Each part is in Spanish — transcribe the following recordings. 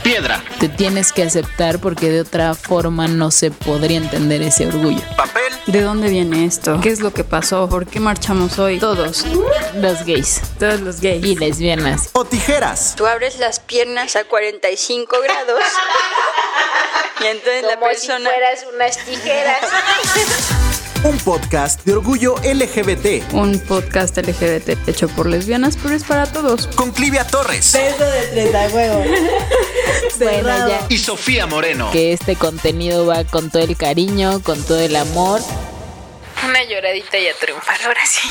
Piedra. Te tienes que aceptar porque de otra forma no se podría entender ese orgullo. Papel. ¿De dónde viene esto? ¿Qué es lo que pasó? ¿Por qué marchamos hoy? Todos. Los gays. Todos los gays. Y lesbianas. O tijeras. Tú abres las piernas a 45 grados y entonces como la persona... si fueras unas tijeras. Un podcast de orgullo LGBT. Un podcast LGBT hecho por lesbianas, pero es para todos. Con Clivia Torres. Beso de 30 huevos. Bueno, ya Y Sofía Moreno. que este contenido va con todo el cariño, con todo el amor. Una lloradita y a triunfar, ahora sí.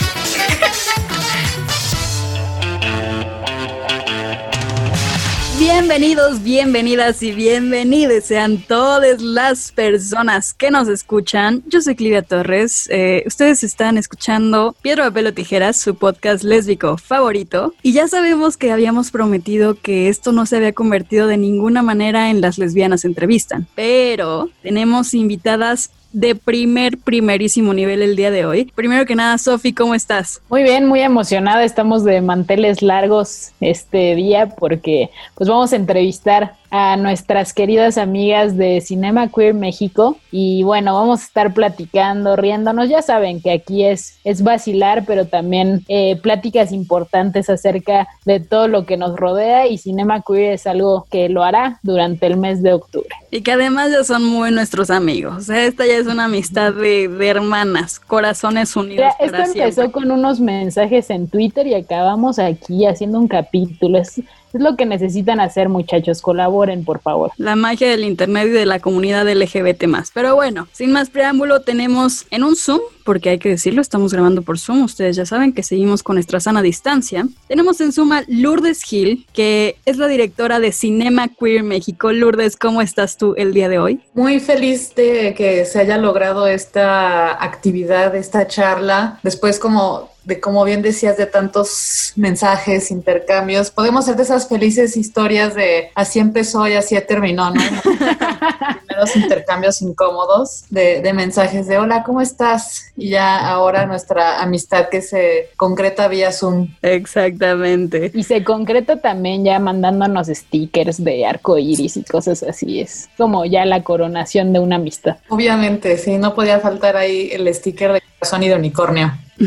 Bienvenidos, bienvenidas y bienvenidos sean todas las personas que nos escuchan. Yo soy Clivia Torres. Ustedes están escuchando Piedra, Papel o Tijeras, su podcast lésbico favorito. Y ya sabemos que habíamos prometido que esto no se había convertido de ninguna manera en Las Lesbianas Entrevistan. Pero tenemos invitadas de primerísimo nivel el día de hoy. Primero que nada, Sofi, ¿cómo estás? Muy bien, muy emocionada. Estamos de manteles largos este día porque pues vamos a entrevistar a nuestras queridas amigas de Cinema Queer México y bueno, vamos a estar platicando, riéndonos. Ya saben que aquí es vacilar, pero también pláticas importantes acerca de todo lo que nos rodea, y Cinema Queer es algo que lo hará durante el mes de octubre. Y que además ya son muy nuestros amigos. O sea, esta ya es una amistad de hermanas, corazones unidos. Esto empezó siempre con unos mensajes en Twitter y acabamos aquí haciendo un capítulo. Es lo que necesitan hacer, muchachos. Colaboren, por favor. La magia del internet y de la comunidad LGBT+. Pero bueno, sin más preámbulo, tenemos en un Zoom, porque hay que decirlo, estamos grabando por Zoom. Ustedes ya saben que seguimos con nuestra sana distancia. Tenemos en Zoom a Lourdes Gil, que es la directora de Cinema Queer México. Lourdes, ¿cómo estás tú el día de hoy? Muy feliz de que se haya logrado esta actividad, esta charla, después como bien decías, de tantos mensajes, intercambios. Podemos ser de esas felices historias de así empezó y así terminó, ¿no? Primeros intercambios incómodos de mensajes de hola, ¿cómo estás? Y ya ahora nuestra amistad que se concreta vía Zoom. Exactamente. Y se concreta también ya mandándonos stickers de arco iris y cosas así. Es como ya la coronación de una amistad. Obviamente, sí, no podía faltar ahí el sticker de corazón y de unicornio.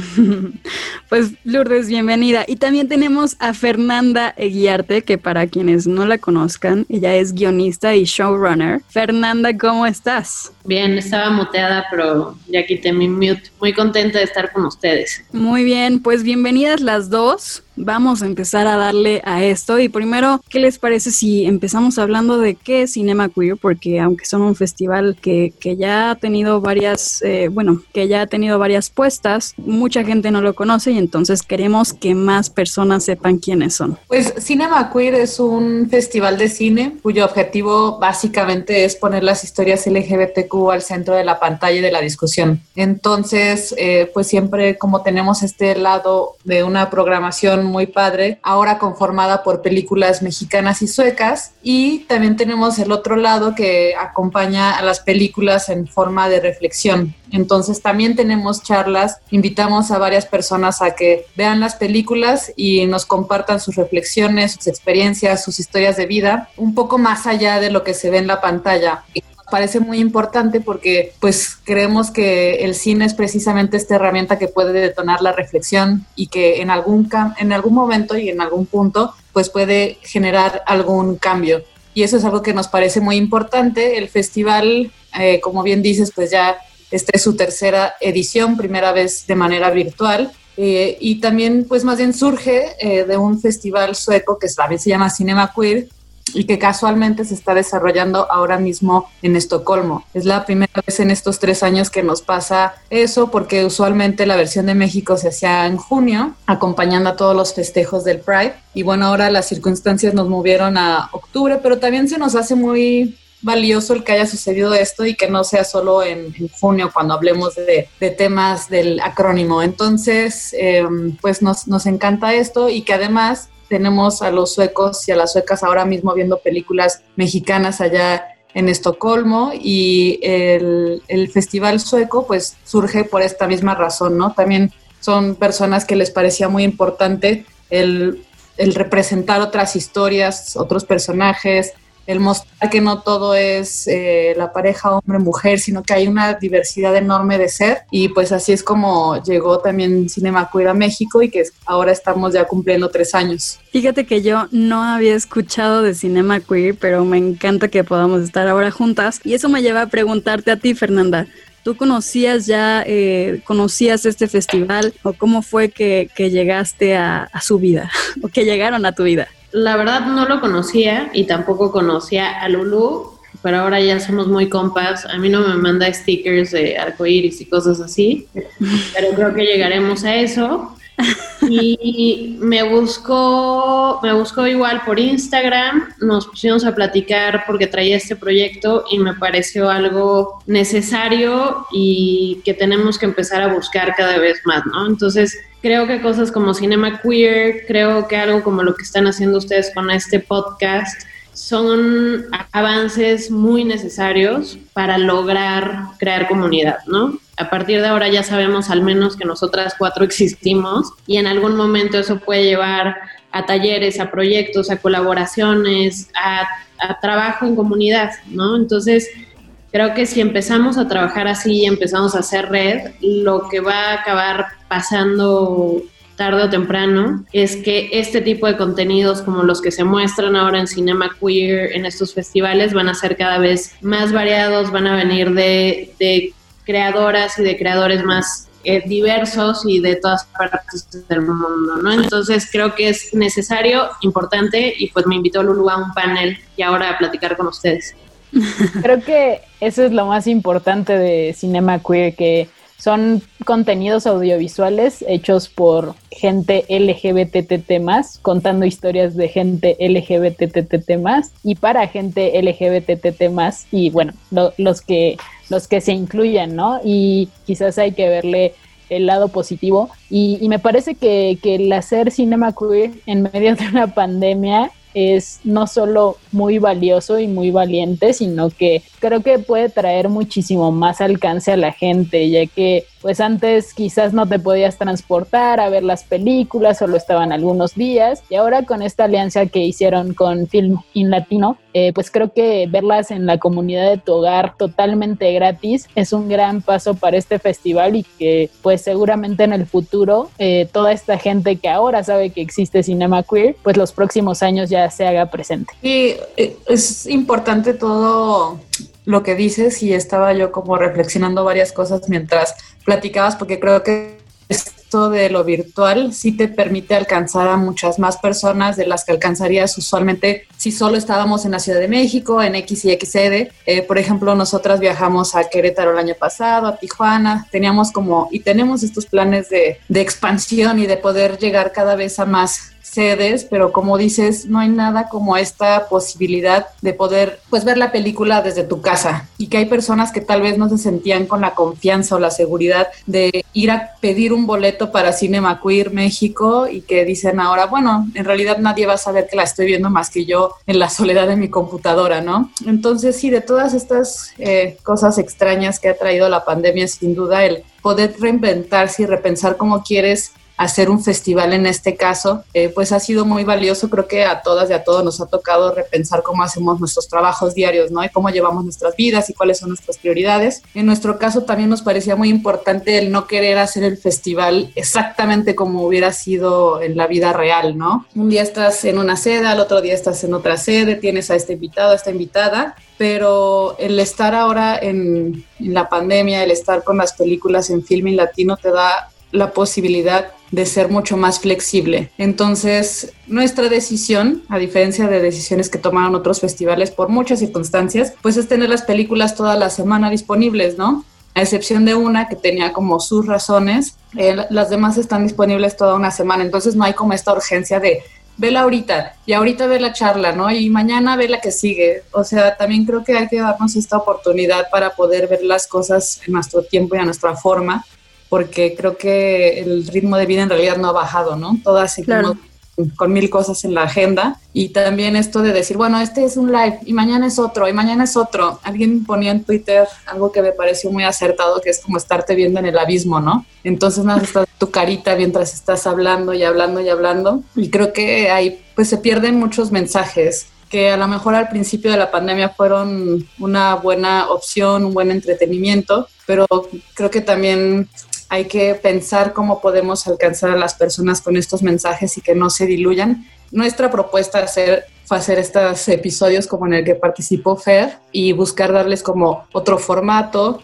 Pues Lourdes, bienvenida. Y también tenemos a Fernanda Eguiarte, que para quienes no la conozcan, ella es guionista y showrunner. Fernanda, ¿cómo estás? Bien, estaba muteada, pero ya quité mi mute. Muy contenta de estar con ustedes. Muy bien, pues bienvenidas las dos. Vamos a empezar a darle a esto. Y primero, ¿qué les parece si empezamos hablando de qué es Cinema Queer? Porque aunque son un festival que ya ha tenido varias, puestas, mucha gente no lo conoce y entonces queremos que más personas sepan quiénes son. Pues Cinema Queer es un festival de cine cuyo objetivo básicamente es poner las historias LGBTQ al centro de la pantalla y de la discusión. Entonces, pues siempre como tenemos este lado de una programación muy padre, ahora conformada por películas mexicanas y suecas, y también tenemos el otro lado que acompaña a las películas en forma de reflexión. Entonces también tenemos charlas, invitamos a varias personas a que vean las películas y nos compartan sus reflexiones, sus experiencias, sus historias de vida, un poco más allá de lo que se ve en la pantalla. Parece muy importante porque pues creemos que el cine es precisamente esta herramienta que puede detonar la reflexión y que en algún momento y en algún punto pues puede generar algún cambio, y eso es algo que nos parece muy importante. El festival, como bien dices, pues ya esta es su tercera edición, primera vez de manera virtual, y también pues más bien surge de un festival sueco que también se llama Cinema Queer y que casualmente se está desarrollando ahora mismo en Estocolmo. Es la primera vez en estos 3 años que nos pasa eso, porque usualmente la versión de México se hacía en junio, acompañando a todos los festejos del Pride, y bueno, ahora las circunstancias nos movieron a octubre, pero también se nos hace muy valioso el que haya sucedido esto y que no sea solo en junio cuando hablemos de temas del acrónimo. Entonces, pues nos encanta esto, y que además tenemos a los suecos y a las suecas ahora mismo viendo películas mexicanas allá en Estocolmo, y el festival sueco pues surge por esta misma razón, ¿no? También son personas que les parecía muy importante el representar otras historias, otros personajes, el mostrar que no todo es la pareja hombre-mujer, sino que hay una diversidad enorme de ser, y pues así es como llegó también Cinema Queer a México y que ahora estamos ya cumpliendo 3 años. Fíjate que yo no había escuchado de Cinema Queer, pero me encanta que podamos estar ahora juntas, y eso me lleva a preguntarte a ti, Fernanda. ¿Tú conocías este festival, o cómo fue que llegaste a su vida o que llegaron a tu vida? La verdad no lo conocía y tampoco conocía a Lulu, pero ahora ya somos muy compas. A mí no me manda stickers de arcoíris y cosas así, pero creo que llegaremos a eso. Y me buscó igual por Instagram, nos pusimos a platicar porque traía este proyecto y me pareció algo necesario y que tenemos que empezar a buscar cada vez más, ¿no? Entonces creo que cosas como Cinema Queer, creo que algo como lo que están haciendo ustedes con este podcast son avances muy necesarios para lograr crear comunidad, ¿no? A partir de ahora ya sabemos al menos que nosotras 4 existimos, y en algún momento eso puede llevar a talleres, a proyectos, a colaboraciones, a trabajo en comunidad, ¿no? Entonces, creo que si empezamos a trabajar así y empezamos a hacer red, lo que va a acabar pasando tarde o temprano es que este tipo de contenidos como los que se muestran ahora en Cinema Queer, en estos festivales, van a ser cada vez más variados, van a venir de creadoras y de creadores más diversos y de todas partes del mundo, ¿no? Entonces creo que es necesario, importante, y pues me invitó Lulu a un panel y ahora a platicar con ustedes. Creo que eso es lo más importante de Cinema Queer, que son contenidos audiovisuales hechos por gente LGBTT+, contando historias de gente LGBTT+, y para gente LGBTT+, y bueno, los que se incluyan, ¿no? Y quizás hay que verle el lado positivo. Y me parece que el hacer Cinema Queer en medio de una pandemia es no solo muy valioso y muy valiente, sino que creo que puede traer muchísimo más alcance a la gente, ya que pues antes quizás no te podías transportar a ver las películas, solo estaban algunos días, y ahora con esta alianza que hicieron con Film in Latino, pues creo que verlas en la comunidad de tu hogar totalmente gratis es un gran paso para este festival, y que pues seguramente en el futuro toda esta gente que ahora sabe que existe Cinema Queer, pues los próximos años ya se haga presente. Y es importante todo lo que dices, y estaba yo como reflexionando varias cosas mientras platicabas, porque creo que esto de lo virtual sí te permite alcanzar a muchas más personas de las que alcanzarías usualmente si solo estábamos en la Ciudad de México, en X y X sede. Por ejemplo, nosotras viajamos a Querétaro el año pasado, a Tijuana, tenemos estos planes de expansión y de poder llegar cada vez a más sedes, pero como dices, no hay nada como esta posibilidad de poder pues ver la película desde tu casa, y que hay personas que tal vez no se sentían con la confianza o la seguridad de ir a pedir un boleto para Cinema Queer México, y que dicen ahora, bueno, en realidad nadie va a saber que la estoy viendo más que yo en la soledad de mi computadora, ¿no? Entonces sí, de todas estas cosas extrañas que ha traído la pandemia, sin duda el poder reinventarse y repensar cómo quieres hacer un festival en este caso, pues ha sido muy valioso. Creo que a todas y a todos nos ha tocado repensar cómo hacemos nuestros trabajos diarios, ¿no? Y cómo llevamos nuestras vidas y cuáles son nuestras prioridades. En nuestro caso también nos parecía muy importante el no querer hacer el festival exactamente como hubiera sido en la vida real, ¿no? Un día estás en una sede, al otro día estás en otra sede, tienes a este invitado, a esta invitada, pero el estar ahora en la pandemia, el estar con las películas en Film in Latino te da la posibilidad de ser mucho más flexible. Entonces, nuestra decisión, a diferencia de decisiones que tomaron otros festivales por muchas circunstancias, pues es tener las películas toda la semana disponibles, ¿no? A excepción de una que tenía como sus razones, las demás están disponibles toda una semana. Entonces no hay como esta urgencia de vela ahorita, y ahorita ve la charla, ¿no? Y mañana ve la que sigue. O sea, también creo que hay que darnos esta oportunidad para poder ver las cosas en nuestro tiempo y a nuestra forma, porque creo que el ritmo de vida en realidad no ha bajado, ¿no? Todas seguimos con 1000 cosas en la agenda, y también esto de decir, bueno, este es un live y mañana es otro, y mañana es otro. Alguien ponía en Twitter algo que me pareció muy acertado, que es como estarte viendo en el abismo, ¿no? Entonces nada, estás tu carita mientras estás hablando y hablando y hablando, y creo que ahí pues se pierden muchos mensajes que a lo mejor al principio de la pandemia fueron una buena opción, un buen entretenimiento, pero creo que también hay que pensar cómo podemos alcanzar a las personas con estos mensajes y que no se diluyan. Nuestra propuesta fue hacer estos episodios como en el que participó Fer y buscar darles como otro formato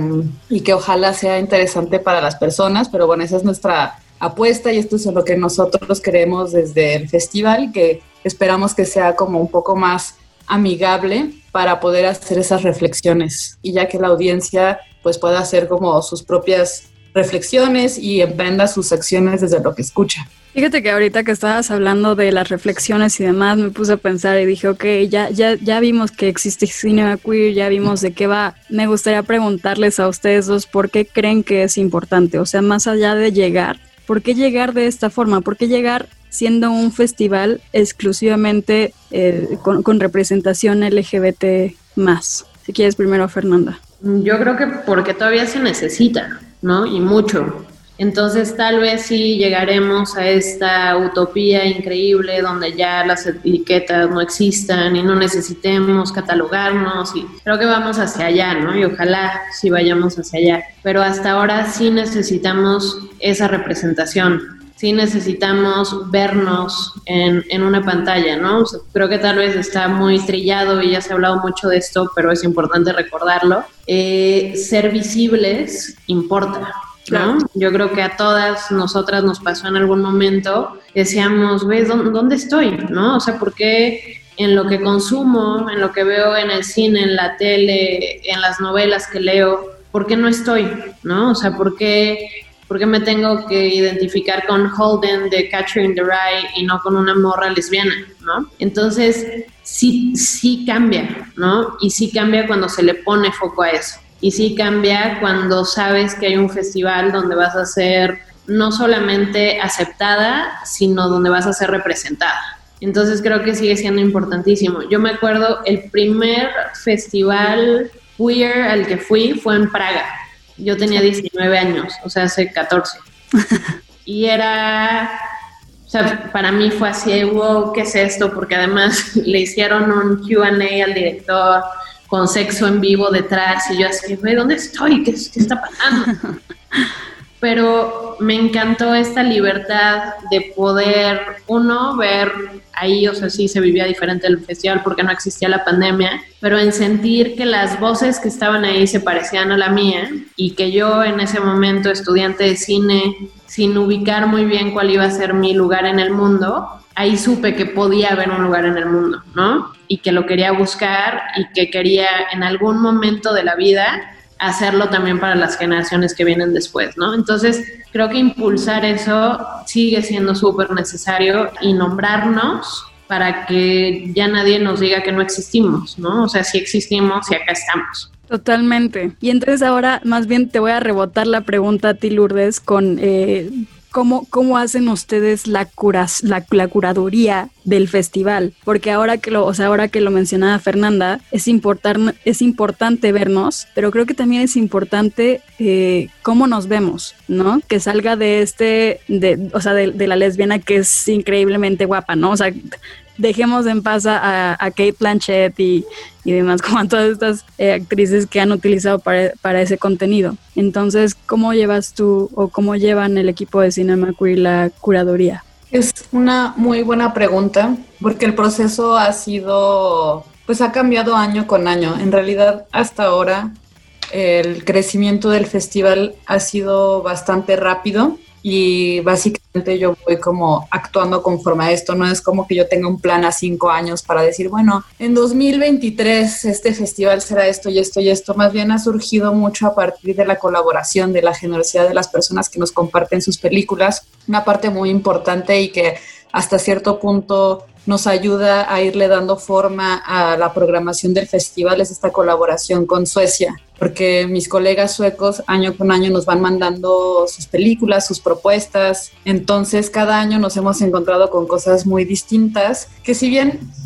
y que ojalá sea interesante para las personas, pero bueno, esa es nuestra apuesta y esto es lo que nosotros queremos desde el festival, que esperamos que sea como un poco más amigable para poder hacer esas reflexiones y ya que la audiencia pues pueda hacer como sus propias reflexiones y emprenda sus acciones desde lo que escucha. Fíjate que ahorita que estabas hablando de las reflexiones y demás, me puse a pensar y dije, ok, ya vimos que existe Cinema Queer, ya vimos de qué va. Me gustaría preguntarles a ustedes dos por qué creen que es importante, o sea, más allá de llegar, ¿por qué llegar de esta forma? ¿Por qué llegar siendo un festival exclusivamente con representación LGBT más? Si quieres primero, Fernanda. Yo creo que porque todavía se necesita, ¿no? Y mucho. Entonces tal vez sí llegaremos a esta utopía increíble donde ya las etiquetas no existan y no necesitemos catalogarnos y creo que vamos hacia allá, ¿no? Y ojalá sí vayamos hacia allá. Pero hasta ahora sí necesitamos esa representación, sí necesitamos vernos en una pantalla, ¿no? O sea, creo que tal vez está muy trillado y ya se ha hablado mucho de esto, pero es importante recordarlo. Ser visibles importa, ¿no? Yo creo que a todas nosotras nos pasó en algún momento, decíamos, ¿ves dónde estoy? ¿No? O sea, ¿por qué en lo que consumo, en lo que veo en el cine, en la tele, en las novelas que leo, ¿por qué no estoy? ¿No? O sea, ¿por qué me tengo que identificar con Holden de Catcher in the Rye y no con una morra lesbiana, ¿no? Entonces, sí cambia, ¿no? Y sí cambia cuando se le pone foco a eso. Y sí cambia cuando sabes que hay un festival donde vas a ser no solamente aceptada, sino donde vas a ser representada. Entonces creo que sigue siendo importantísimo. Yo me acuerdo, el primer festival queer al que fui fue en Praga. Yo tenía 19 años, o sea, hace 14. Y era, o sea, para mí fue así, wow, ¿qué es esto? Porque además le hicieron un Q&A al director con sexo en vivo detrás y yo así, güey, ¿dónde estoy? ¿Qué está pasando? Pero me encantó esta libertad de poder, uno, ver ahí, o sea, sí se vivía diferente el festival porque no existía la pandemia, pero en sentir que las voces que estaban ahí se parecían a la mía y que yo en ese momento, estudiante de cine, sin ubicar muy bien cuál iba a ser mi lugar en el mundo, ahí supe que podía haber un lugar en el mundo, ¿no? Y que lo quería buscar y que quería en algún momento de la vida hacerlo también para las generaciones que vienen después, ¿no? Entonces, creo que impulsar eso sigue siendo súper necesario y nombrarnos para que ya nadie nos diga que no existimos, ¿no? O sea, sí existimos y acá estamos. Totalmente. Y entonces ahora más bien te voy a rebotar la pregunta a ti, Lourdes, con ¿cómo hacen ustedes la curaduría del festival? Porque ahora que lo mencionaba Fernanda, es importante vernos, pero creo que también es importante cómo nos vemos, ¿no? Que salga de de la lesbiana que es increíblemente guapa, ¿no? O sea, dejemos en paz a Cate Blanchett y demás, como a todas estas actrices que han utilizado para ese contenido. Entonces, ¿cómo llevas tú o cómo llevan el equipo de Cinema Queer la curaduría? Es una muy buena pregunta, porque el proceso ha cambiado año con año. En realidad, hasta ahora, el crecimiento del festival ha sido bastante rápido. Y básicamente yo voy como actuando conforme a esto, no es como que yo tenga un plan a 5 años para decir, bueno, en 2023 este festival será esto y esto y esto, más bien ha surgido mucho a partir de la colaboración, de la generosidad de las personas que nos comparten sus películas, una parte muy importante y que hasta cierto punto nos ayuda a irle dando forma a la programación del festival es esta colaboración con Suecia, porque mis colegas suecos año con año nos van mandando sus películas, sus propuestas, entonces cada año nos hemos encontrado con cosas muy distintas, que si bien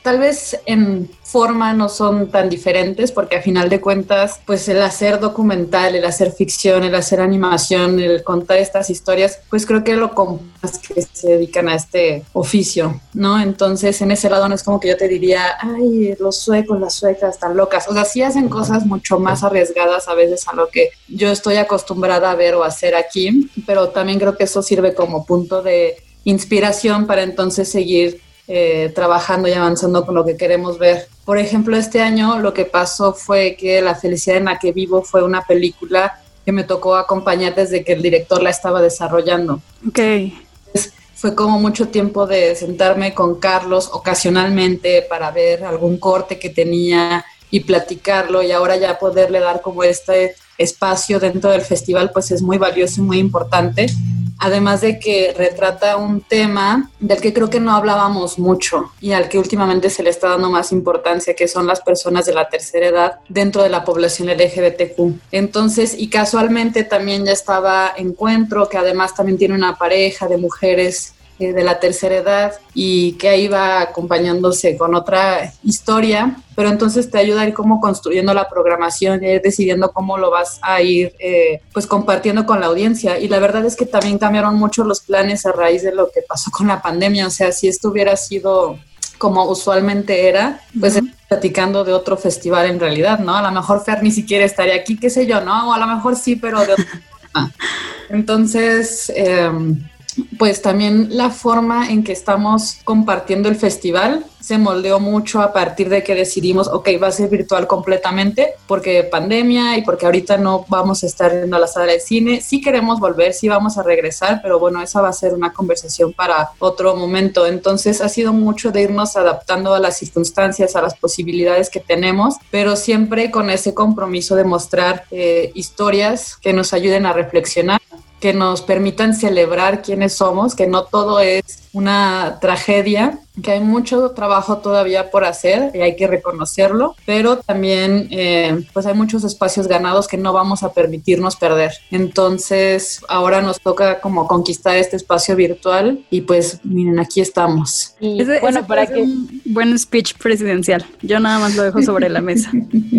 tal vez en forma no son tan diferentes, porque a final de cuentas, pues el hacer documental, el hacer ficción, el hacer animación, el contar estas historias, pues creo que lo compas que se dedican a este oficio, ¿no? Entonces, en ese lado no es como que yo te diría, ay, los suecos, las suecas están locas. O sea, sí hacen cosas mucho más arriesgadas a veces a lo que yo estoy acostumbrada a ver o hacer aquí, pero también creo que eso sirve como punto de inspiración para entonces seguir trabajando y avanzando con lo que queremos ver. Por ejemplo, este año lo que pasó fue que La felicidad en la que vivo fue una película que me tocó acompañar desde que el director la estaba desarrollando. Okay. Fue como mucho tiempo de sentarme con Carlos ocasionalmente para ver algún corte que tenía y platicarlo, y ahora ya poderle dar como este espacio dentro del festival pues es muy valioso y muy importante. Además de que retrata un tema del que creo que no hablábamos mucho y al que últimamente se le está dando más importancia, que son las personas de la tercera edad dentro de la población LGBTQ. Entonces, y casualmente también ya estaba Encuentro, que además también tiene una pareja de mujeres de la tercera edad y que ahí va acompañándose con otra historia, pero entonces te ayuda a ir como construyendo la programación y ir decidiendo cómo lo vas a ir pues compartiendo con la audiencia. Y la verdad es que también cambiaron mucho los planes a raíz de lo que pasó con la pandemia. O sea, si esto hubiera sido como usualmente era, pues platicando de otro festival en realidad, ¿no? A lo mejor Fer ni siquiera estaría aquí, qué sé yo, ¿no? O a lo mejor sí, pero de otra forma. Entonces, pues también la forma en que estamos compartiendo el festival se moldeó mucho a partir de que decidimos, ok, va a ser virtual completamente porque pandemia y porque ahorita no vamos a estar yendo a la sala de cine. Sí queremos volver, sí vamos a regresar, pero bueno, esa va a ser una conversación para otro momento. Entonces ha sido mucho de irnos adaptando a las circunstancias, a las posibilidades que tenemos, pero siempre con ese compromiso de mostrar historias que nos ayuden a reflexionar, que nos permitan celebrar quiénes somos, que no todo es una tragedia, que hay mucho trabajo todavía por hacer y hay que reconocerlo, pero también pues hay muchos espacios ganados que no vamos a permitirnos perder. Entonces ahora nos toca como conquistar este espacio virtual y pues miren, aquí estamos. Y bueno, para que un buen speech presidencial, yo nada más lo dejo sobre la mesa.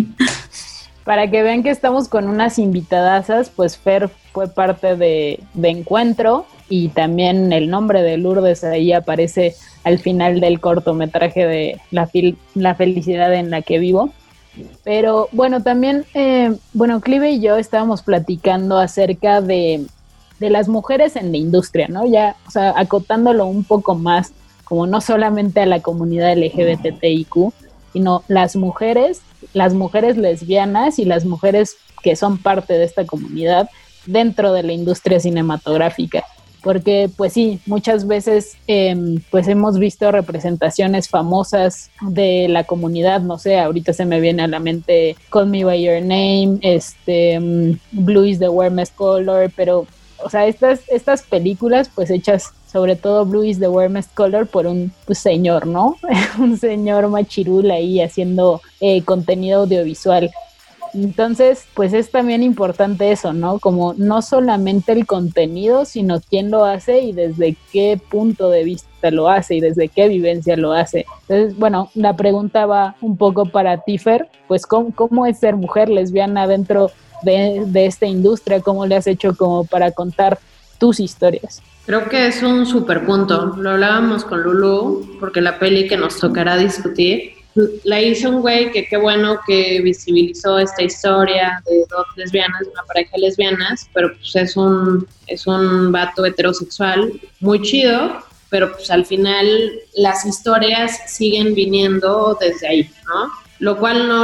Para que vean que estamos con unas invitadasas, pues Fer fue parte de Encuentro y también el nombre de Lourdes ahí aparece al final del cortometraje de La felicidad en la que vivo. Pero bueno, también, Clive y yo estábamos platicando acerca de las mujeres en la industria, ¿no? Ya, o sea, acotándolo un poco más, como no solamente a la comunidad LGBTIQ, sino las mujeres lesbianas y las mujeres que son parte de esta comunidad dentro de la industria cinematográfica. Porque pues sí, muchas veces pues hemos visto representaciones famosas de la comunidad, no sé, ahorita se me viene a la mente Call Me By Your Name, Blue is the Warmest Color, pero o sea, estas películas pues hechas, sobre todo Blue is the Warmest Color, por un señor, ¿no? Un señor machirul ahí haciendo contenido audiovisual. Entonces, pues es también importante eso, ¿no? Como no solamente el contenido, sino quién lo hace y desde qué punto de vista lo hace y desde qué vivencia lo hace. Entonces, bueno, la pregunta va un poco para ti, Fer, pues ¿cómo es ser mujer lesbiana dentro de esta industria? ¿Cómo le has hecho como para contar tus historias? Creo que es un súper punto. Lo hablábamos con Lulu, porque la peli que nos tocará discutir la hizo un güey que qué bueno que visibilizó esta historia de dos lesbianas, una pareja de lesbianas, pero pues es un vato heterosexual muy chido, pero pues al final las historias siguen viniendo desde ahí, ¿no? Lo cual no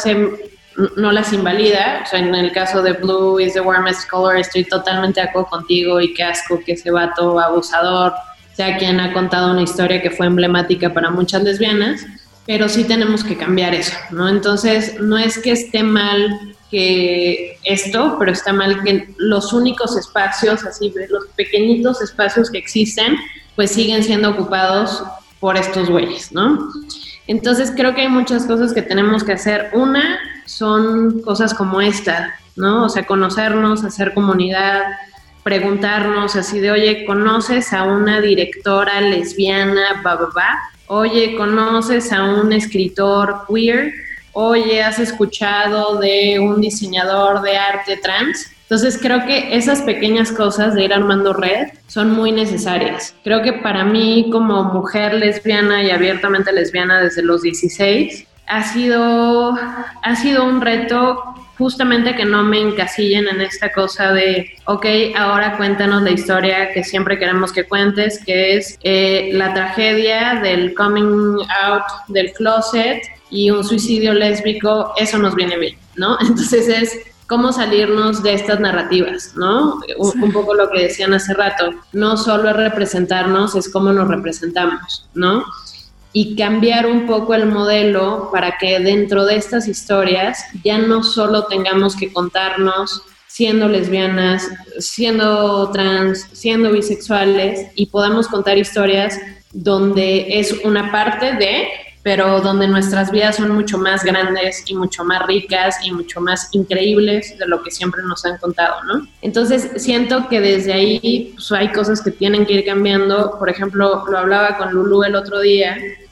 las invalida. O sea, en el caso de Blue is the Warmest Color estoy totalmente de acuerdo contigo y qué asco que ese vato abusador sea quien ha contado una historia que fue emblemática para muchas lesbianas, pero sí tenemos que cambiar eso, ¿no? Entonces, no es que esté mal que esto, pero está mal que los únicos espacios, así, los pequeñitos espacios que existen, pues siguen siendo ocupados por estos güeyes, ¿no? Entonces, creo que hay muchas cosas que tenemos que hacer. Una son cosas como esta, ¿no? O sea, conocernos, hacer comunidad, preguntarnos así de, oye, ¿conoces a una directora lesbiana, oye, ¿conoces a un escritor queer? Oye, ¿has escuchado de un diseñador de arte trans? Entonces creo que esas pequeñas cosas de ir armando red son muy necesarias. Creo que para mí como mujer lesbiana y abiertamente lesbiana desde los 16, ha sido un reto justamente que no me encasillen en esta cosa de, ok, ahora cuéntanos la historia que siempre queremos que cuentes, que es la tragedia del coming out del closet y un suicidio lésbico, eso nos viene bien, ¿no? Entonces es cómo salirnos de estas narrativas, ¿no? Un poco lo que decían hace rato, no solo es representarnos, es cómo nos representamos, ¿no? Y cambiar un poco el modelo para que dentro de estas historias ya no solo tengamos que contarnos siendo lesbianas, siendo trans, siendo bisexuales, y podamos contar historias donde es una parte de, pero donde nuestras vidas son mucho más grandes y mucho más ricas y mucho más increíbles de lo que siempre nos han contado, ¿no? Entonces siento que desde ahí pues, hay cosas que tienen que ir cambiando. Por ejemplo, lo hablaba con Lulú el otro día,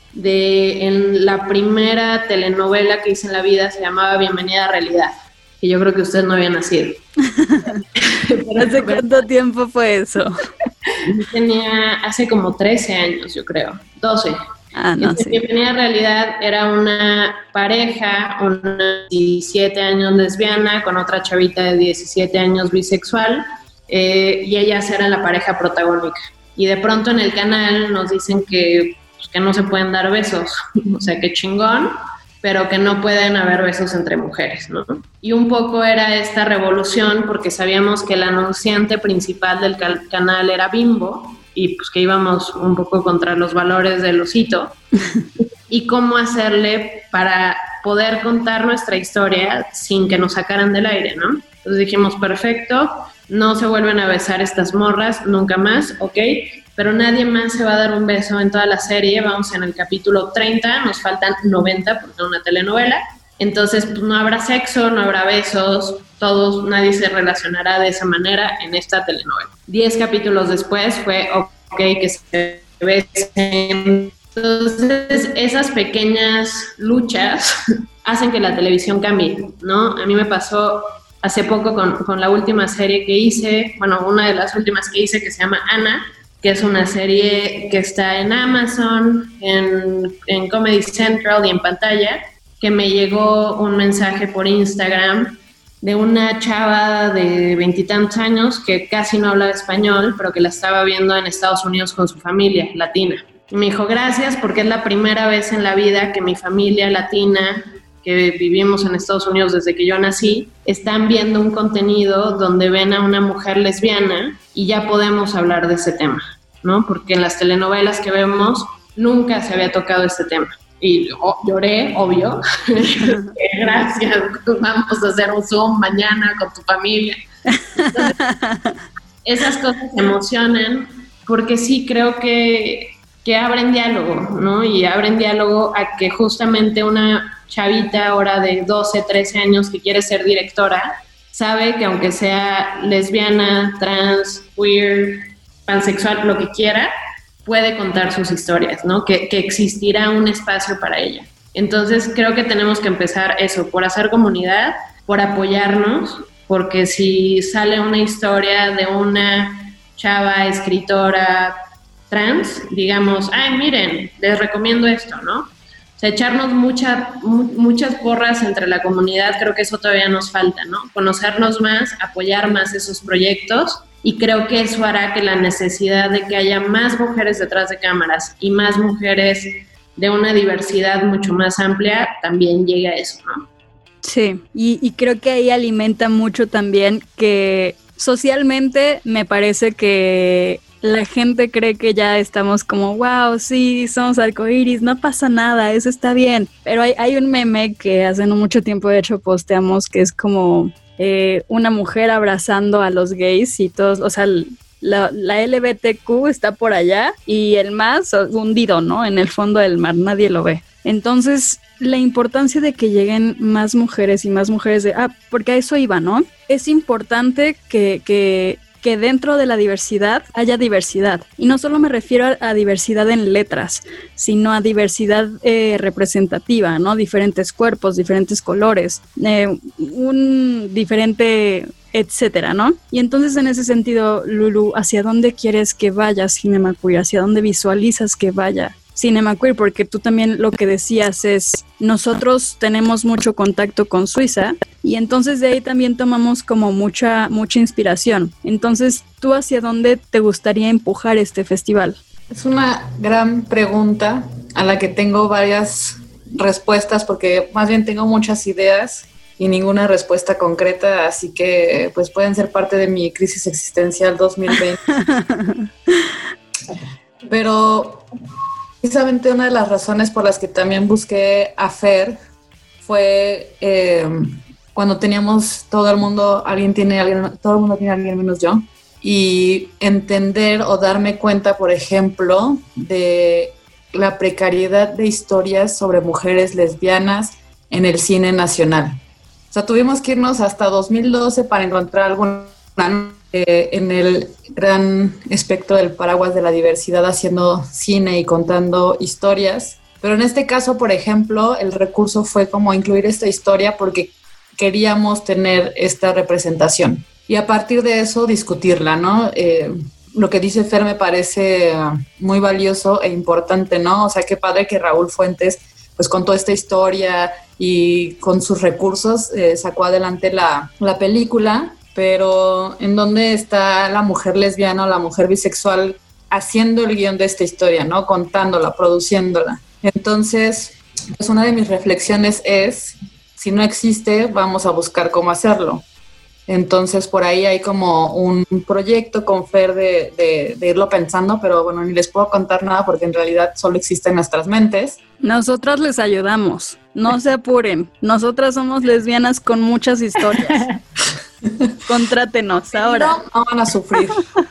en la primera telenovela que hice en la vida se llamaba Bienvenida a Realidad, que yo creo que ustedes no habían nacido. ¿Hace cuánto tiempo fue eso? Tenía hace como 13 años, yo creo, 12. No, sí. Bienvenida a Realidad era una pareja, una 17 años lesbiana con otra chavita de 17 años bisexual, y ellas eran la pareja protagónica. Y de pronto en el canal nos dicen que no se pueden dar besos, o sea, que chingón, pero que no pueden haber besos entre mujeres, ¿no? Y un poco era esta revolución porque sabíamos que el anunciante principal del canal era Bimbo, y pues que íbamos un poco contra los valores del osito, y cómo hacerle para poder contar nuestra historia sin que nos sacaran del aire, ¿no? Entonces dijimos, perfecto, no se vuelven a besar estas morras, nunca más, ok, pero nadie más se va a dar un beso en toda la serie, vamos en el capítulo 30, nos faltan 90 porque es una telenovela, entonces pues no habrá sexo, no habrá besos, nadie se relacionará de esa manera en esta telenovela. 10 capítulos después fue ok que se besen. Entonces esas pequeñas luchas hacen que la televisión cambie, ¿no? A mí me pasó hace poco con la última serie que hice, bueno, una de las últimas que hice que se llama Ana, que es una serie que está en Amazon, en Comedy Central y en pantalla, que me llegó un mensaje por Instagram de una chava de 20 y tantos años que casi no hablaba español, pero que la estaba viendo en Estados Unidos con su familia latina. Y me dijo, gracias, porque es la primera vez en la vida que mi familia latina, que vivimos en Estados Unidos desde que yo nací, están viendo un contenido donde ven a una mujer lesbiana y ya podemos hablar de ese tema, ¿no? Porque en las telenovelas que vemos nunca se había tocado este tema. Y lloré, obvio. Gracias, vamos a hacer un Zoom mañana con tu familia. Entonces, esas cosas emocionan porque sí creo que abren diálogo, ¿no? Y abren diálogo a que justamente una chavita ahora de 12, 13 años que quiere ser directora, sabe que aunque sea lesbiana, trans, queer, pansexual, lo que quiera, puede contar sus historias, ¿no? Que existirá un espacio para ella. Entonces creo que tenemos que empezar eso, por hacer comunidad, por apoyarnos, porque si sale una historia de una chava escritora trans, digamos, ay, miren, les recomiendo esto, ¿no? O sea, echarnos muchas porras entre la comunidad, creo que eso todavía nos falta, ¿no? Conocernos más, apoyar más esos proyectos, y creo que eso hará que la necesidad de que haya más mujeres detrás de cámaras y más mujeres de una diversidad mucho más amplia también llegue a eso, ¿no? Sí, y creo que ahí alimenta mucho también que socialmente me parece que la gente cree que ya estamos como, wow, sí, somos arcoíris, no pasa nada, eso está bien. Pero hay un meme que hace no mucho tiempo, de hecho, posteamos, que es como una mujer abrazando a los gays y todos, o sea, la LGBTQ está por allá y el más hundido, ¿no? En el fondo del mar, nadie lo ve. Entonces, la importancia de que lleguen más mujeres y más mujeres porque a eso iba, ¿no? Es importante que que dentro de la diversidad haya diversidad. Y no solo me refiero a diversidad en letras, sino a diversidad representativa, ¿no? Diferentes cuerpos, diferentes colores, un diferente etcétera, ¿no? Y entonces en ese sentido, Lulu, ¿hacia dónde quieres que vaya Cinema Queer? ¿Hacia dónde visualizas que vaya Cinema Queer? Porque tú también lo que decías es, nosotros tenemos mucho contacto con Suiza y entonces de ahí también tomamos como mucha inspiración. Entonces, ¿tú hacia dónde te gustaría empujar este festival? Es una gran pregunta a la que tengo varias respuestas porque más bien tengo muchas ideas y ninguna respuesta concreta, así que pues pueden ser parte de mi crisis existencial 2020. Pero precisamente una de las razones por las que también busqué a Fer fue cuando teníamos todo el mundo tiene a alguien menos yo, y entender o darme cuenta, por ejemplo, de la precariedad de historias sobre mujeres lesbianas en el cine nacional. O sea, tuvimos que irnos hasta 2012 para encontrar alguna en el gran espectro del paraguas de la diversidad haciendo cine y contando historias. Pero en este caso, por ejemplo, el recurso fue como incluir esta historia porque queríamos tener esta representación. Y a partir de eso discutirla, ¿no? Lo que dice Fer me parece muy valioso e importante, ¿no? O sea, qué padre que Raúl Fuentes pues contó esta historia y con sus recursos sacó adelante la película, pero ¿en dónde está la mujer lesbiana o la mujer bisexual haciendo el guión de esta historia, ¿no? Contándola, produciéndola. Entonces, pues una de mis reflexiones es, si no existe, vamos a buscar cómo hacerlo. Entonces, por ahí hay como un proyecto con Fer de irlo pensando, pero bueno, ni les puedo contar nada porque en realidad solo existe en nuestras mentes. Nosotras les ayudamos, no se apuren. Nosotras somos lesbianas con muchas historias. Contrátenos ahora. No van a sufrir.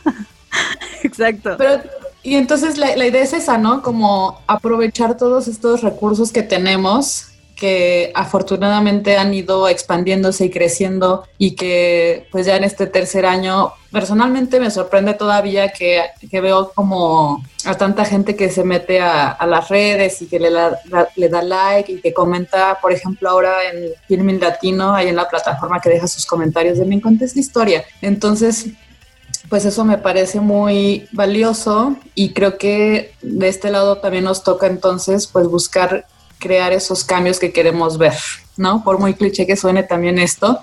Exacto. Y entonces la idea es esa, ¿no? Como aprovechar todos estos recursos que tenemos, que afortunadamente han ido expandiéndose y creciendo y que pues ya en este tercer año personalmente me sorprende todavía que veo como a tanta gente que se mete a las redes y que le da like y que comenta, por ejemplo, ahora en Filmin Latino, ahí en la plataforma que deja sus comentarios de me contes la historia. Entonces, pues eso me parece muy valioso y creo que de este lado también nos toca entonces pues buscar crear esos cambios que queremos ver, ¿no? Por muy cliché que suene también esto,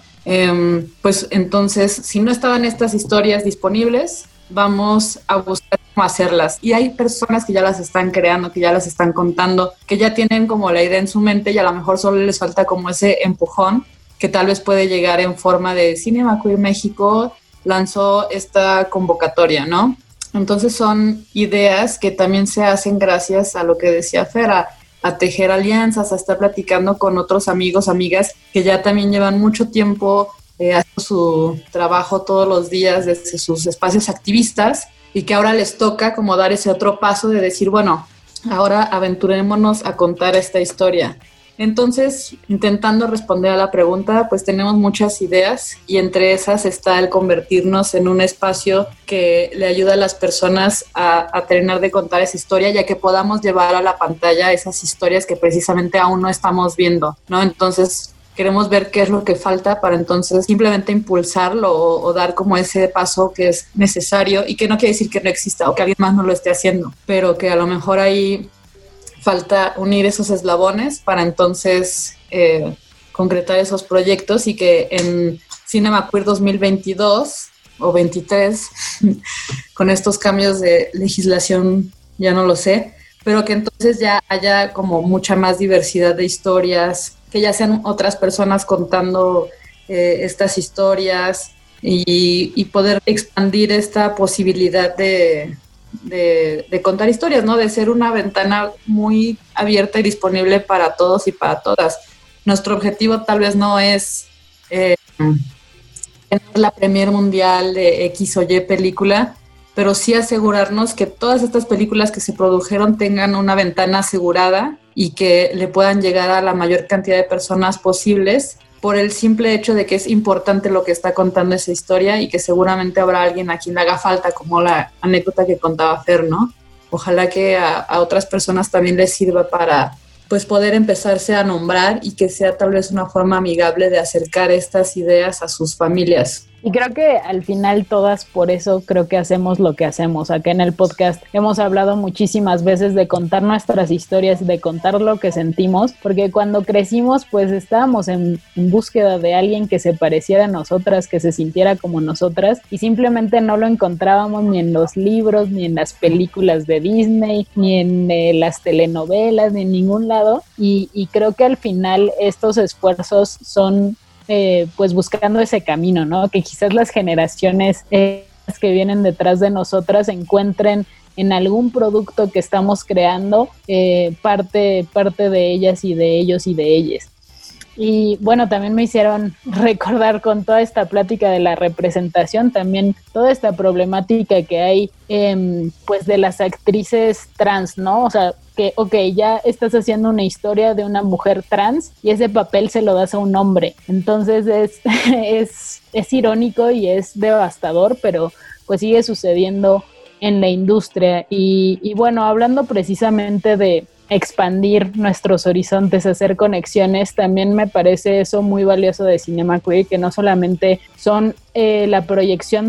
pues entonces, si no estaban estas historias disponibles, vamos a buscar cómo hacerlas. Y hay personas que ya las están creando, que ya las están contando, que ya tienen como la idea en su mente y a lo mejor solo les falta como ese empujón que tal vez puede llegar en forma de Cinema Queer México lanzó esta convocatoria, ¿no? Entonces son ideas que también se hacen gracias a lo que decía Fer, a tejer alianzas, a estar platicando con otros amigos, amigas que ya también llevan mucho tiempo haciendo su trabajo todos los días desde sus espacios activistas y que ahora les toca como dar ese otro paso de decir, bueno, ahora aventurémonos a contar esta historia. Entonces, intentando responder a la pregunta, pues tenemos muchas ideas y entre esas está el convertirnos en un espacio que le ayuda a las personas a terminar de contar esa historia, ya que podamos llevar a la pantalla esas historias que precisamente aún no estamos viendo, ¿no? Entonces, queremos ver qué es lo que falta para entonces simplemente impulsarlo o dar como ese paso que es necesario y que no quiere decir que no exista o que alguien más no lo esté haciendo, pero que a lo mejor ahí falta unir esos eslabones para entonces concretar esos proyectos y que en Cinema Queer 2022 o 23, con estos cambios de legislación, ya no lo sé, pero que entonces ya haya como mucha más diversidad de historias, que ya sean otras personas contando estas historias y poder expandir esta posibilidad de contar historias, ¿no? De ser una ventana muy abierta y disponible para todos y para todas. Nuestro objetivo tal vez no es tener la premier mundial de X o Y película, pero sí asegurarnos que todas estas películas que se produjeron tengan una ventana asegurada y que le puedan llegar a la mayor cantidad de personas posibles por el simple hecho de que es importante lo que está contando esa historia y que seguramente habrá alguien a quien le haga falta, como la anécdota que contaba Fer, ¿no? Ojalá que a otras personas también les sirva para pues poder empezarse a nombrar y que sea tal vez una forma amigable de acercar estas ideas a sus familias. Y creo que al final todas por eso creo que hacemos lo que hacemos. Acá en el podcast hemos hablado muchísimas veces de contar nuestras historias, de contar lo que sentimos, porque cuando crecimos pues estábamos en búsqueda de alguien que se pareciera a nosotras, que se sintiera como nosotras, y simplemente no lo encontrábamos ni en los libros, ni en las películas de Disney, ni en las telenovelas, ni en ningún lado. Y creo que al final estos esfuerzos son pues buscando ese camino, ¿no? Que quizás las generaciones que vienen detrás de nosotras encuentren en algún producto que estamos creando parte de ellas y de ellos y de ellas. Y bueno, también me hicieron recordar con toda esta plática de la representación, también toda esta problemática que hay pues de las actrices trans, ¿no? O sea, que ya estás haciendo una historia de una mujer trans y ese papel se lo das a un hombre. Entonces es irónico y es devastador, pero pues sigue sucediendo en la industria. Y bueno, hablando precisamente de expandir nuestros horizontes, hacer conexiones, también me parece eso muy valioso de Cinema Queer, que no solamente son la proyección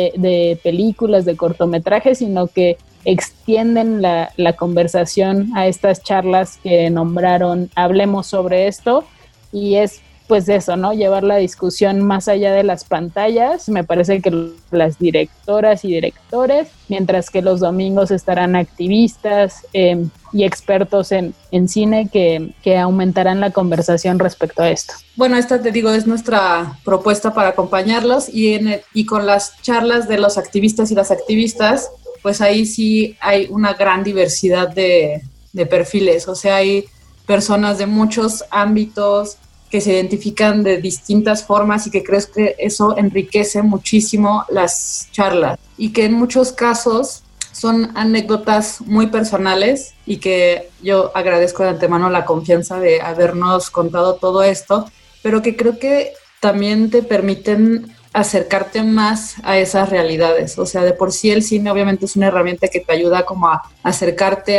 de películas, de cortometrajes, sino que extienden la conversación a estas charlas que nombraron Hablemos sobre esto, y es pues eso, ¿no? Llevar la discusión más allá de las pantallas. Me parece que las directoras y directores, mientras que los domingos estarán activistas y expertos en cine que aumentarán la conversación respecto a esto. Bueno, esta te digo es nuestra propuesta para acompañarlos y con las charlas de los activistas y las activistas, pues ahí sí hay una gran diversidad de perfiles, o sea, hay personas de muchos ámbitos que se identifican de distintas formas y que creo que eso enriquece muchísimo las charlas y que en muchos casos son anécdotas muy personales y que yo agradezco de antemano la confianza de habernos contado todo esto, pero que creo que también te permiten acercarte más a esas realidades. O sea, de por sí el cine obviamente es una herramienta que te ayuda como a acercarte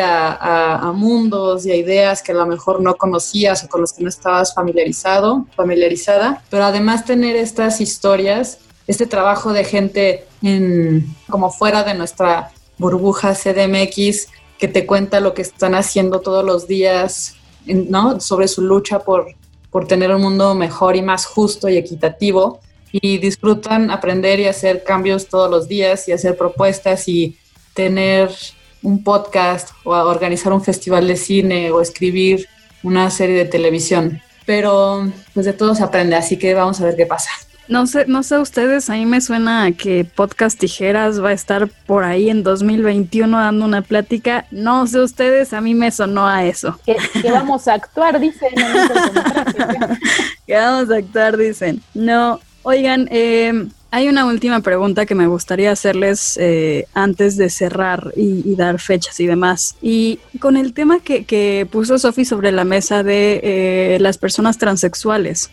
a mundos y a ideas que a lo mejor no conocías o con los que no estabas familiarizada, pero además tener estas historias, este trabajo de gente como fuera de nuestra burbuja CDMX, que te cuenta lo que están haciendo todos los días, ¿no? Sobre su lucha por tener un mundo mejor y más justo y equitativo, y disfrutan aprender y hacer cambios todos los días y hacer propuestas y tener un podcast o organizar un festival de cine o escribir una serie de televisión. Pero pues de todo se aprende, así que vamos a ver qué pasa. No sé ustedes, a mí me suena a que Podcast Tijeras va a estar por ahí en 2021 dando una plática. No sé ustedes, a mí me sonó a eso. Que vamos a actuar, dicen. Que vamos a actuar, dicen. No, oigan, hay una última pregunta que me gustaría hacerles antes de cerrar y dar fechas y demás. Y con el tema que puso Sofi sobre la mesa de las personas transexuales.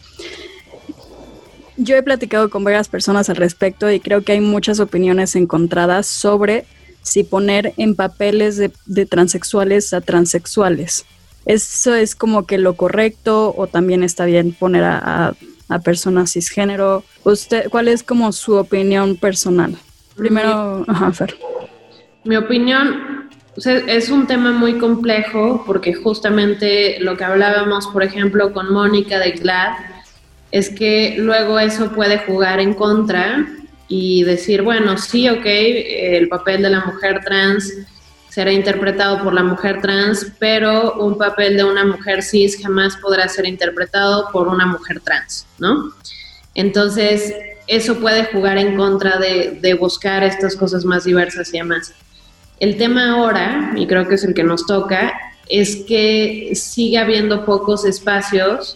Yo he platicado con varias personas al respecto y creo que hay muchas opiniones encontradas sobre si poner en papeles de transexuales a transexuales. ¿Eso es como que lo correcto o también está bien poner a personas cisgénero? ¿Usted, cuál es como su opinión personal? Primero, Fer. Mi opinión, o sea, es un tema muy complejo porque justamente lo que hablábamos, por ejemplo, con Mónica de GLAAD, es que luego eso puede jugar en contra y decir, bueno, sí, ok, el papel de la mujer trans será interpretado por la mujer trans, pero un papel de una mujer cis jamás podrá ser interpretado por una mujer trans, ¿no? Entonces, eso puede jugar en contra de buscar estas cosas más diversas y demás. El tema ahora, y creo que es el que nos toca, es que sigue habiendo pocos espacios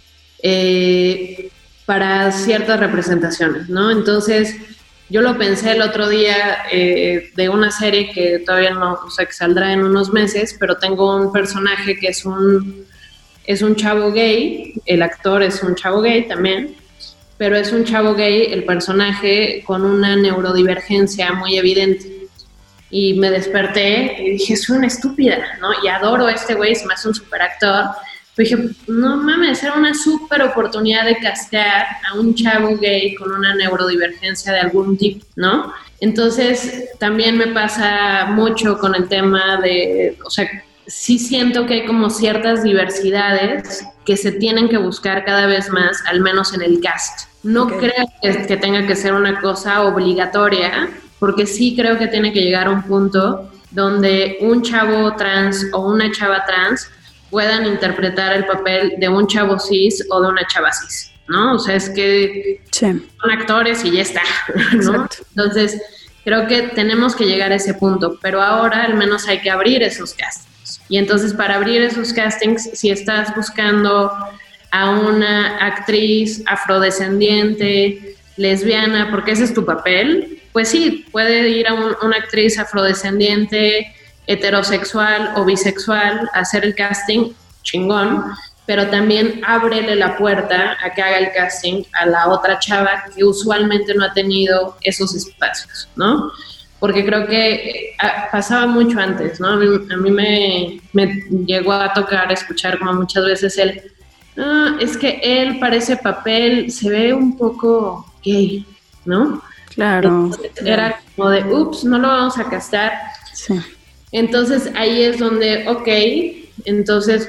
para ciertas representaciones, ¿no? Entonces, yo lo pensé el otro día de una serie que todavía no, o sea, que saldrá en unos meses, pero tengo un personaje que es un es un chavo gay, el actor es un chavo gay también, pero es un chavo gay, el personaje, con una neurodivergencia muy evidente. Y me desperté y dije, soy una estúpida, ¿no? Y adoro a este güey, se me hace un super actor. Pero dije, no mames, era una súper oportunidad de castear a un chavo gay con una neurodivergencia de algún tipo, ¿no? Entonces, también me pasa mucho con el tema de, o sea, sí siento que hay como ciertas diversidades que se tienen que buscar cada vez más, al menos en el cast. No creo que tenga que ser una cosa obligatoria, porque sí creo que tiene que llegar a un punto donde un chavo trans o una chava trans puedan interpretar el papel de un chavo cis o de una chava cis, ¿no? O sea, es que son actores y ya está, ¿no? Exacto. Entonces, creo que tenemos que llegar a ese punto, pero ahora al menos hay que abrir esos castings. Y entonces, para abrir esos castings, si estás buscando a una actriz afrodescendiente, lesbiana, porque ese es tu papel, pues sí, puede ir a una actriz afrodescendiente, heterosexual o bisexual a hacer el casting, chingón, pero también ábrele la puerta a que haga el casting a la otra chava que usualmente no ha tenido esos espacios, ¿no? Porque creo que pasaba mucho antes, ¿no? A mí me llegó a tocar escuchar como muchas veces es que él para ese papel se ve un poco gay, ¿no? Claro. Entonces, era como de, ups, no lo vamos a castar. Sí. Entonces ahí es donde, entonces,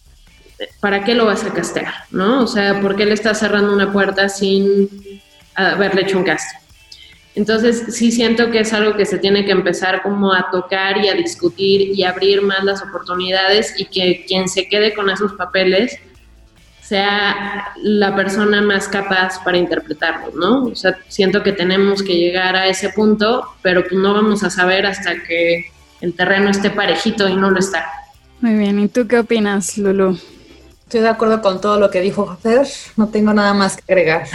¿para qué lo vas a castear? ¿No? O sea, ¿por qué le estás cerrando una puerta sin haberle hecho un casting? Entonces sí siento que es algo que se tiene que empezar como a tocar y a discutir y abrir más las oportunidades, y que quien se quede con esos papeles sea la persona más capaz para interpretarlo, ¿no? O sea, siento que tenemos que llegar a ese punto, pero pues no vamos a saber hasta que el terreno esté parejito, y no lo está. Muy bien, ¿y tú qué opinas, Lulu? Estoy de acuerdo con todo lo que dijo Fer, no tengo nada más que agregar.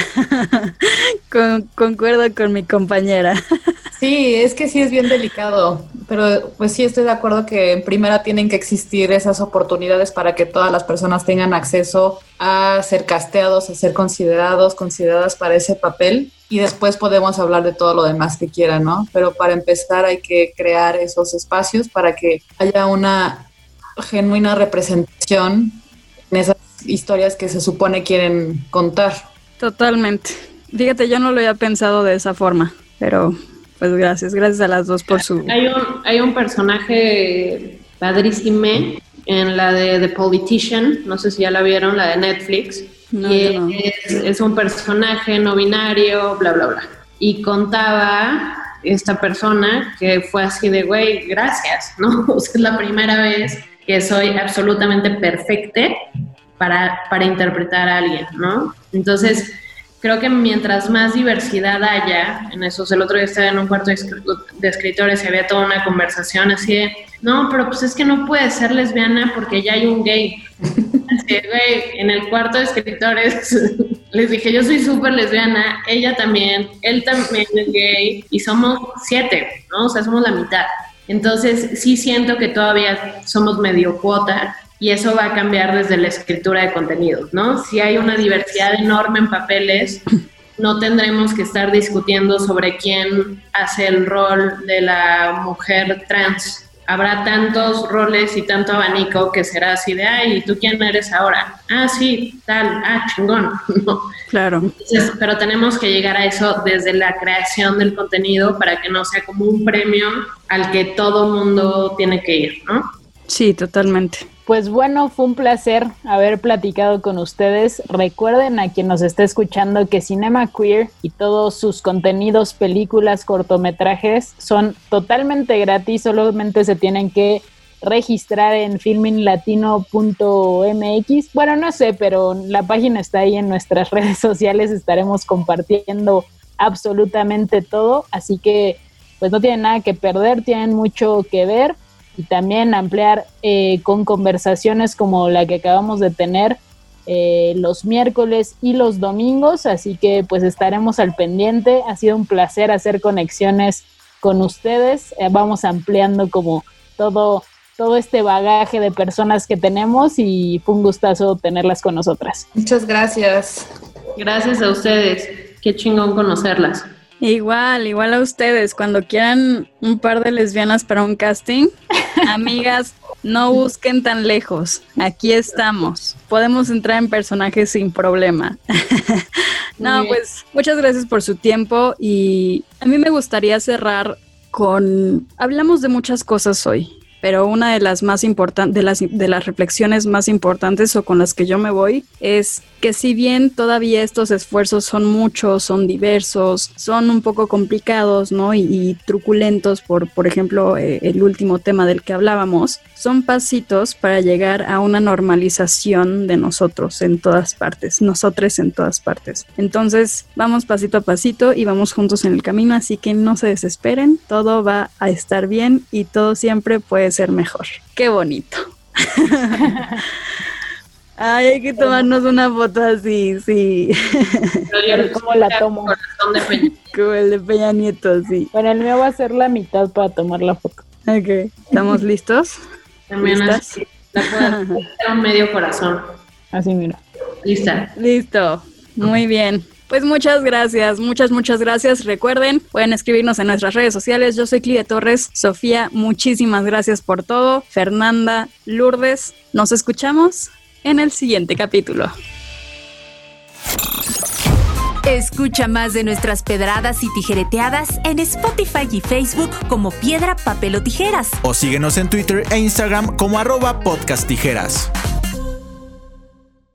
Concuerdo con mi compañera. Sí, es que sí es bien delicado, pero pues sí estoy de acuerdo que en primera tienen que existir esas oportunidades para que todas las personas tengan acceso a ser casteados, a ser consideradas para ese papel, y después podemos hablar de todo lo demás que quieran, ¿no? Pero para empezar hay que crear esos espacios para que haya una genuina representación en esas historias que se supone quieren contar. Totalmente. Fíjate, yo no lo había pensado de esa forma, pero pues gracias a las dos por su... Hay un personaje padrísimo en la de The Politician, no sé si ya la vieron, la de Netflix, no, y no. Es un personaje no binario, bla, bla, bla. Y contaba esta persona que fue así de, güey, gracias, ¿no? O sea, es la primera vez que soy absolutamente perfecta para interpretar a alguien, ¿no? Entonces, creo que mientras más diversidad haya en esos, el otro día estaba en un cuarto de escritores y había toda una conversación así de, no, pero pues es que no puede ser lesbiana porque ya hay un gay. Así de, güey, en el cuarto de escritores les dije, yo soy súper lesbiana, ella también, él también es gay, y somos 7, ¿no? O sea, somos la mitad. Entonces, sí siento que todavía somos medio cuota, y eso va a cambiar desde la escritura de contenidos, ¿no? Si hay una diversidad enorme en papeles, no tendremos que estar discutiendo sobre quién hace el rol de la mujer trans. Habrá tantos roles y tanto abanico que será así de, ay, ¿y tú quién eres ahora? Ah, sí, tal, chingón. ¿No? Claro. Entonces, pero tenemos que llegar a eso desde la creación del contenido para que no sea como un premio al que todo mundo tiene que ir, ¿no? Sí, totalmente. Pues bueno, fue un placer haber platicado con ustedes. Recuerden a quien nos está escuchando que Cinema Queer y todos sus contenidos, películas, cortometrajes son totalmente gratis, solamente se tienen que registrar en filminlatino.mx. Bueno, no sé, pero la página está ahí en nuestras redes sociales, estaremos compartiendo absolutamente todo, así que pues no tienen nada que perder, tienen mucho que ver. Y también ampliar con conversaciones como la que acabamos de tener los miércoles y los domingos, así que pues estaremos al pendiente. Ha sido un placer hacer conexiones con ustedes, vamos ampliando como todo todo este bagaje de personas que tenemos y fue un gustazo tenerlas con nosotras. Muchas gracias. Gracias a ustedes. Qué chingón conocerlas. Igual a ustedes. Cuando quieran un par de lesbianas para un casting, amigas, no busquen tan lejos. Aquí estamos. Podemos entrar en personajes sin problema. No, pues muchas gracias por su tiempo y a mí me gustaría cerrar con... Hablamos de muchas cosas hoy, pero una de las más importantes, de las reflexiones más importantes o con las que yo me voy es que si bien todavía estos esfuerzos son muchos, son diversos, son un poco complicados, ¿no? Y truculentos por ejemplo, el último tema del que hablábamos, son pasitos para llegar a una normalización de nosotros en todas partes, nosotres en todas partes. Entonces, vamos pasito a pasito y vamos juntos en el camino, así que no se desesperen, todo va a estar bien y todo siempre puede ser mejor. ¡Qué bonito! Ay, hay que tomarnos una foto así, sí. ¿Cómo la tomo? Como el de Peña Nieto, sí. Bueno, el mío va a ser la mitad para tomar la foto. Ok, ¿estamos listos? También así. La puedo hacer un medio corazón. Así, mira. Lista. Listo, muy bien. Pues muchas gracias, muchas gracias. Recuerden, pueden escribirnos en nuestras redes sociales. Yo soy Clive Torres. Sofía, muchísimas gracias por todo. Fernanda, Lourdes, nos escuchamos en el siguiente capítulo. Escucha más de nuestras pedradas y tijereteadas en Spotify y Facebook como Piedra, Papel o Tijeras. O síguenos en Twitter e Instagram como @podcasttijeras.